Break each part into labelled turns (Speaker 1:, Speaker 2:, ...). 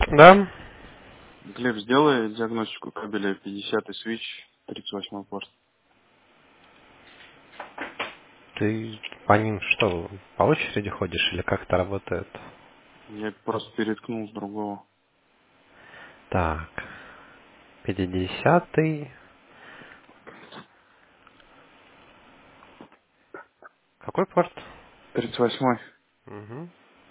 Speaker 1: Да?
Speaker 2: Глеб, сделай диагностику кабеля 50-й свич, 38-й порт.
Speaker 1: Ты по ним что, по очереди ходишь или как это работает?
Speaker 2: Я просто переткнул с другого.
Speaker 1: Так, 50-й. Какой порт?
Speaker 2: 38-й.
Speaker 1: Угу.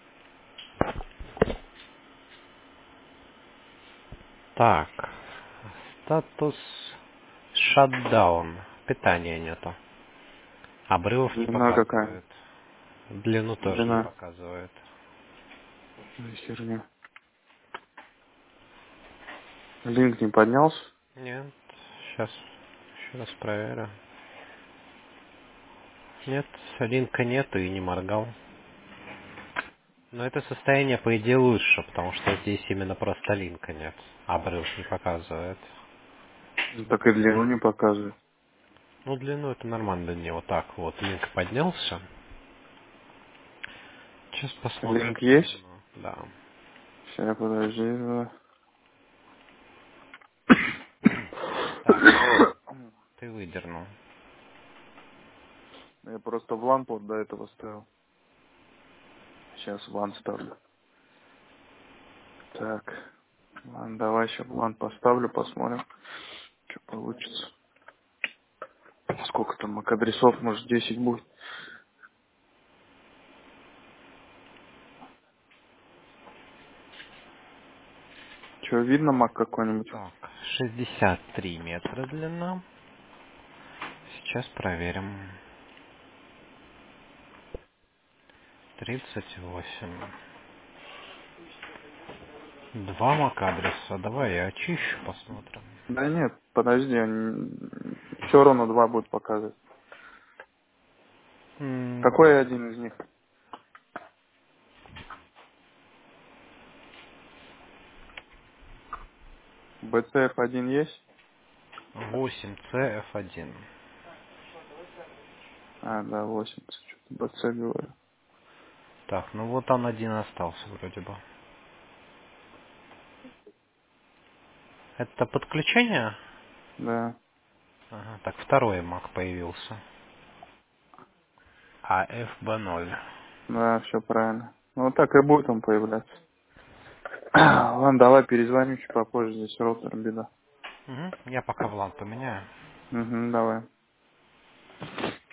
Speaker 1: Так, статус shutdown. Питания нету. Обрывов не
Speaker 2: Длина какая?
Speaker 1: показывает. Длину тоже не
Speaker 2: Длина.
Speaker 1: показывает.
Speaker 2: Ну, херня. Линк не поднялся?
Speaker 1: Нет, сейчас еще раз проверю. Нет, линка нету и не моргал. Но это состояние, по идее, лучше, потому что здесь именно просто линка нет. Обрыв не показывает.
Speaker 2: Ну, так и длину не показывает.
Speaker 1: Ну, длину это нормально для него. Так, вот, линк поднялся. Сейчас посмотрим
Speaker 2: Линк есть?
Speaker 1: длину. Да.
Speaker 2: Сейчас, подожди.
Speaker 1: Так, ты выдернул.
Speaker 2: Я просто в LAN порт до этого ставил. Сейчас в LAN ставлю. Так. Ладно, давай сейчас в LAN поставлю, посмотрим, что получится. Сколько там MAC-адресов, может 10 будет. Что, видно MAC какой-нибудь?
Speaker 1: Так, 63 метра длина. Сейчас проверим. 38. Два MAC-адреса. Давай я очищу, посмотрим.
Speaker 2: Да нет, подожди, все равно два будет показывать. Какой один из них? BCF1 есть?
Speaker 1: 8CF1.
Speaker 2: А, да, 80. Что-то BC говорю.
Speaker 1: Так, ну вот он один остался вроде бы. Это подключение?
Speaker 2: Да,
Speaker 1: Ага, так, второй Mac появился. AFB0.
Speaker 2: да, все правильно. Ну, вот так и будет он появляться. Ладно, давай перезвоню чуть попозже, здесь роутер беда.
Speaker 1: Угу, я пока в LAN поменяю.
Speaker 2: Угу, давай.